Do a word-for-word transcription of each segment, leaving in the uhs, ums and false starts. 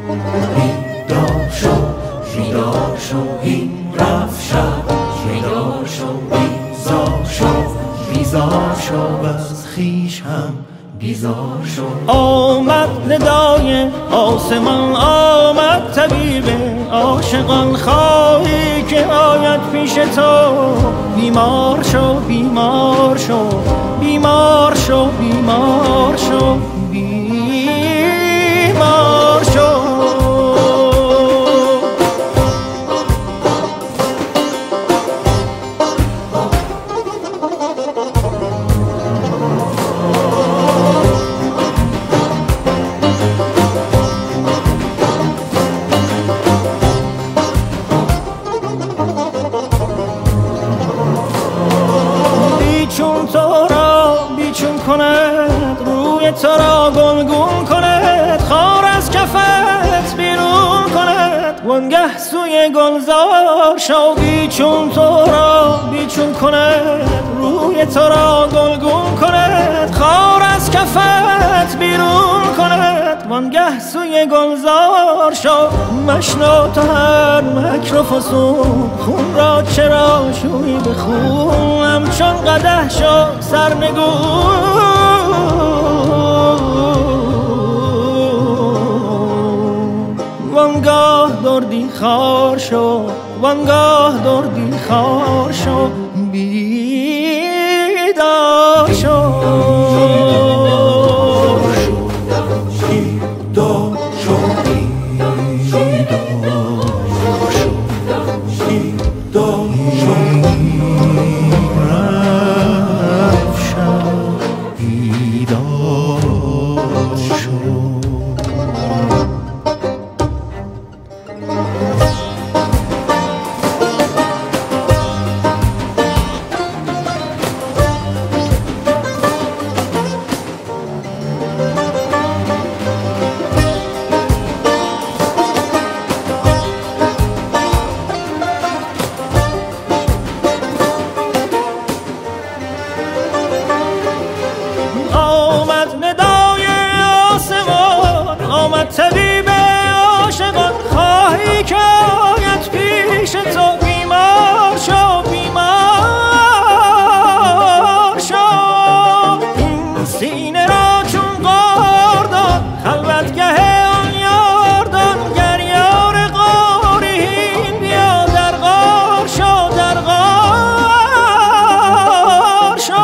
بیدار شو بیدار شو این رفت شب بیدار شو بیزار شو بیزار شو از خویش هم بیزار شو. آمد ندای آسمان آمد طبیب عاشقان خواهی که آید پیش تو. بیمار شو بیمار شو بیمار شو بیمار شو بیمار شو. تو را گلگون کند خار از کفت بیرون کند وانگه سوی گلزار شو. بیچون تو را بیچون کند روی تو را گلگون کند خار از کفت بیرون کند وانگه سوی گلزار شو. مشنو تو هر مکر و فسون خون را چرا شوی به خون همچون قدح شو سرنگون. وانگاه دردی خار شو وانگاه دردی خار شو بیدار شو بیدار شو بیدار شو بیدار شو رفت شب بیدار شو. طبیب عاشقان خواهی که آید پیش تو. بیمار شو بیمار شو این سینه را چون قاردان خلوتگه آن یاردان گر یار غارین بیا در غار شو در غار شو.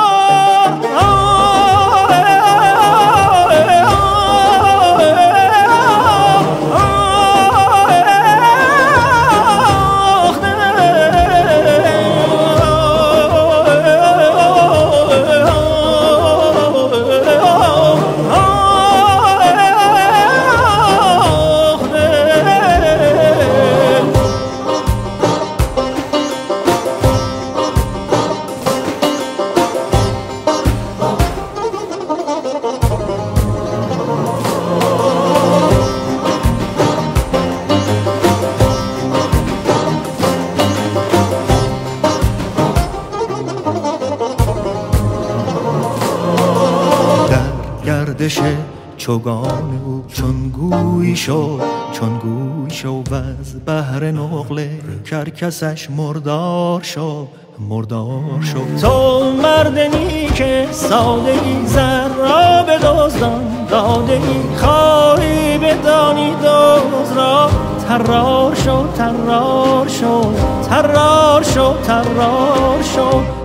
گردش چوگان او چون گوی شو چون گوی شو و از بحر نقل کرکسش مردار شو مردار شو. تو مردنی که ساده ای زر را بدزدان داده ای خواهی بدانی دوز را. ترار شو ترار شو ترار شو ترار شو